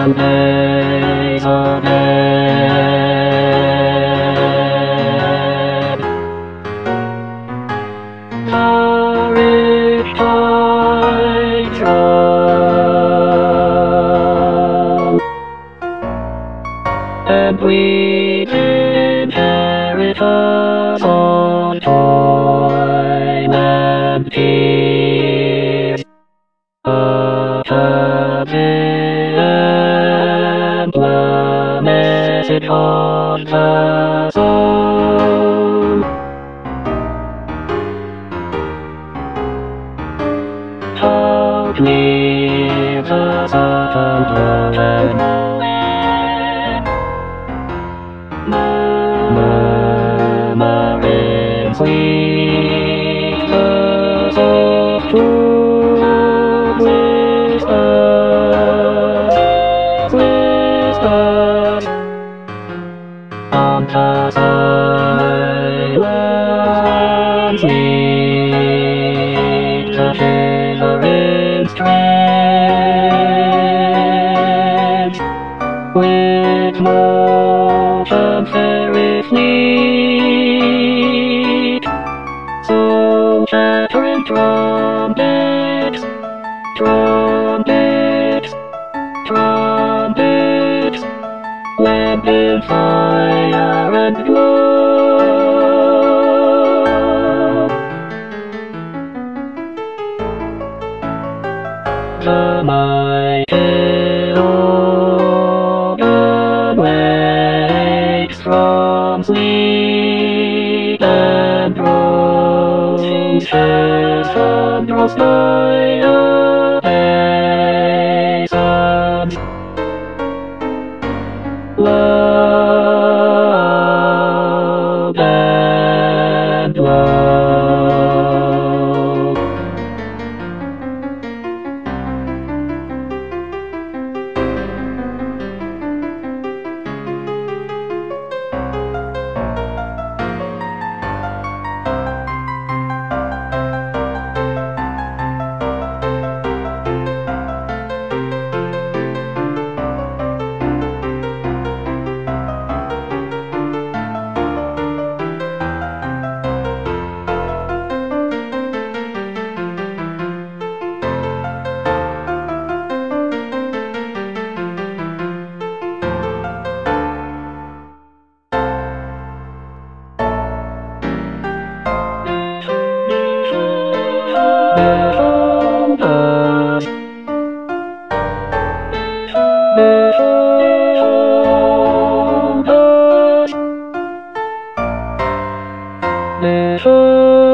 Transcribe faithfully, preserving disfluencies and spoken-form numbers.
and days ahead. Courage tides roll, and we inherit us on toil and peace. A and the message on the soul. How clear the sun and nowhere, murmuring sweet the soft truth whispers, whispers on the silence, sweet the shivering strands, with motion very fleet. So chattering trumpets, trumpets, trumpets, blend in fire and glow. The mighty organ wakes from sleep and roses and draws nigh hastens. Love and love. Never